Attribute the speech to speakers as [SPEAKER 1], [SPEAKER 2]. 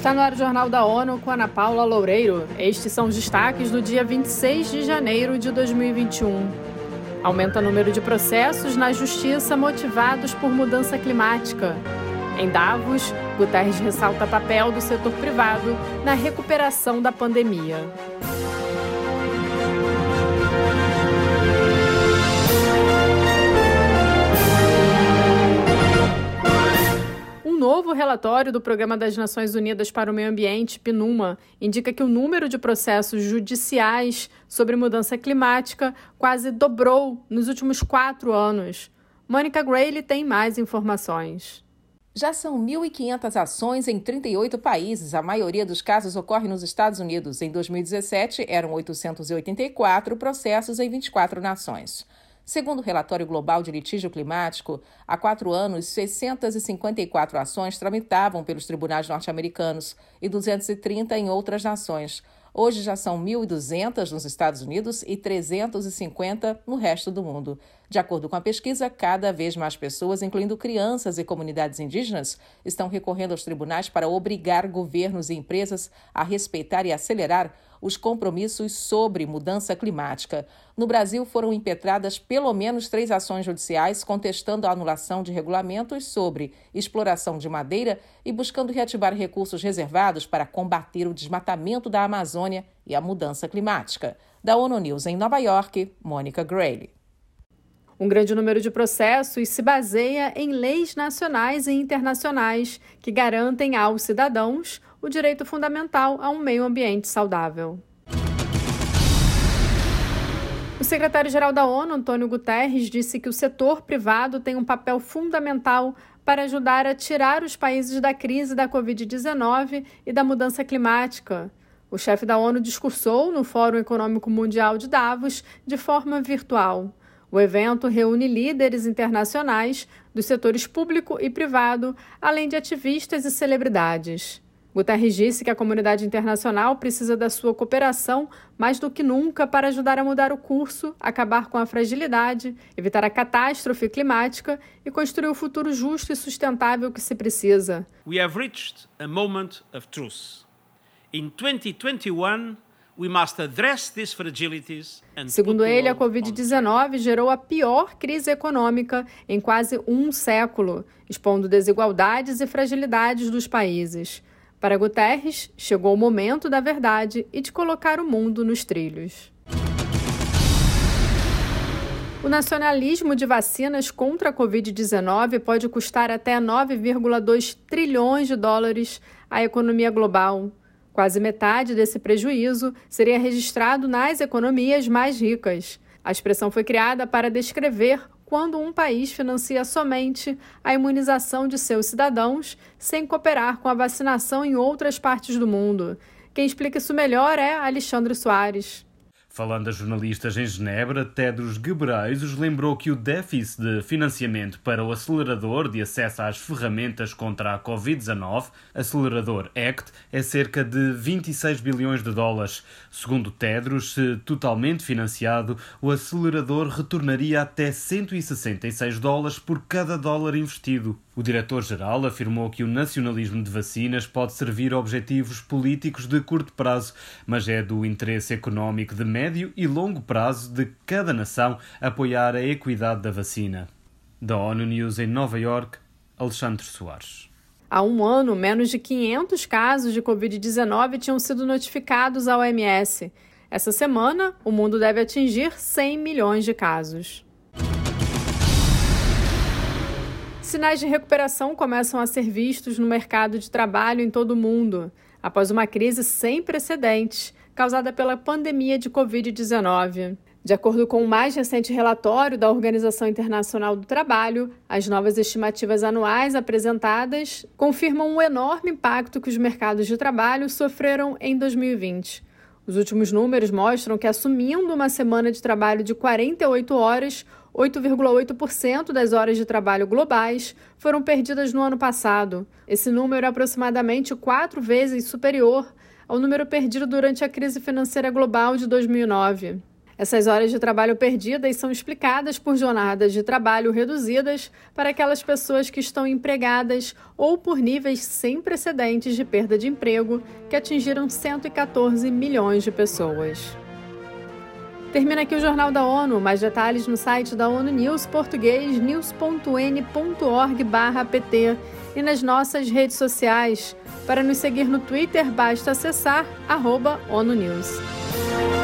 [SPEAKER 1] Está no ar o Jornal da ONU com Ana Paula Loureiro. Estes são os destaques do dia 26 de janeiro de 2021. Aumenta o número de processos na justiça motivados por mudança climática. Em Davos, Guterres ressalta o papel do setor privado na recuperação da pandemia. Um novo relatório do Programa das Nações Unidas para o Meio Ambiente, PNUMA, indica que o número de processos judiciais sobre mudança climática quase dobrou nos últimos 4 anos. Mônica Grayle tem mais informações.
[SPEAKER 2] Já são 1.500 ações em 38 países. A maioria dos casos ocorre nos Estados Unidos. Em 2017, eram 884 processos em 24 nações. Segundo o Relatório Global de Litígio Climático, há 4 anos, 654 ações tramitavam pelos tribunais norte-americanos e 230 em outras nações. Hoje já são 1.200 nos Estados Unidos e 350 no resto do mundo. De acordo com a pesquisa, cada vez mais pessoas, incluindo crianças e comunidades indígenas, estão recorrendo aos tribunais para obrigar governos e empresas a respeitar e acelerar os compromissos sobre mudança climática. No Brasil, foram impetradas pelo menos 3 ações judiciais contestando a anulação de regulamentos sobre exploração de madeira e buscando reativar recursos reservados para combater o desmatamento da Amazônia e a mudança climática. Da ONU News em Nova York, Mônica Grayle.
[SPEAKER 1] Um grande número de processos se baseia em leis nacionais e internacionais que garantem aos cidadãos o direito fundamental a um meio ambiente saudável. O secretário-geral da ONU, Antônio Guterres, disse que o setor privado tem um papel fundamental para ajudar a tirar os países da crise da Covid-19 e da mudança climática. O chefe da ONU discursou no Fórum Econômico Mundial de Davos de forma virtual. O evento reúne líderes internacionais dos setores público e privado, além de ativistas e celebridades. Guterres disse que a comunidade internacional precisa da sua cooperação mais do que nunca para ajudar a mudar o curso, acabar com a fragilidade, evitar a catástrofe climática e construir o futuro justo e sustentável que se precisa.
[SPEAKER 3] We have reached a moment of truth. In 2021, we must address these fragilities and
[SPEAKER 1] Segundo ele, a Covid-19 gerou a pior crise econômica em quase um século, expondo desigualdades e fragilidades dos países. Para Guterres, chegou o momento da verdade e de colocar o mundo nos trilhos. O nacionalismo de vacinas contra a Covid-19 pode custar até 9,2 trilhões de dólares à economia global. Quase metade desse prejuízo seria registrado nas economias mais ricas. A expressão foi criada para descrever quando um país financia somente a imunização de seus cidadãos sem cooperar com a vacinação em outras partes do mundo. Quem explica isso melhor é Alexandre Soares.
[SPEAKER 4] Falando a jornalistas em Genebra, Tedros Ghebreyesus lembrou que o déficit de financiamento para o acelerador de acesso às ferramentas contra a Covid-19, acelerador ACT, é cerca de 26 bilhões de dólares. Segundo Tedros, se totalmente financiado, o acelerador retornaria até 166 dólares por cada dólar investido. O diretor-geral afirmou que o nacionalismo de vacinas pode servir a objetivos políticos de curto prazo, mas é do interesse económico de médio e longo prazo de cada nação apoiar a equidade da vacina. Da ONU News em Nova York, Alexandre Soares.
[SPEAKER 1] Há um ano, menos de 500 casos de Covid-19 tinham sido notificados à OMS. Essa semana, o mundo deve atingir 100 milhões de casos. Sinais de recuperação começam a ser vistos no mercado de trabalho em todo o mundo, após uma crise sem precedentes, causada pela pandemia de Covid-19. De acordo com o mais recente relatório da Organização Internacional do Trabalho, as novas estimativas anuais apresentadas confirmam o enorme impacto que os mercados de trabalho sofreram em 2020. Os últimos números mostram que, assumindo uma semana de trabalho de 48 horas, 8,8% das horas de trabalho globais foram perdidas no ano passado. Esse número é aproximadamente 4 vezes superior ao número perdido durante a crise financeira global de 2009. Essas horas de trabalho perdidas são explicadas por jornadas de trabalho reduzidas para aquelas pessoas que estão empregadas ou por níveis sem precedentes de perda de emprego, que atingiram 114 milhões de pessoas. Termina aqui o Jornal da ONU. Mais detalhes no site da ONU News português, news.n.org/pt e nas nossas redes sociais. Para nos seguir no Twitter, basta acessar @ONUNews.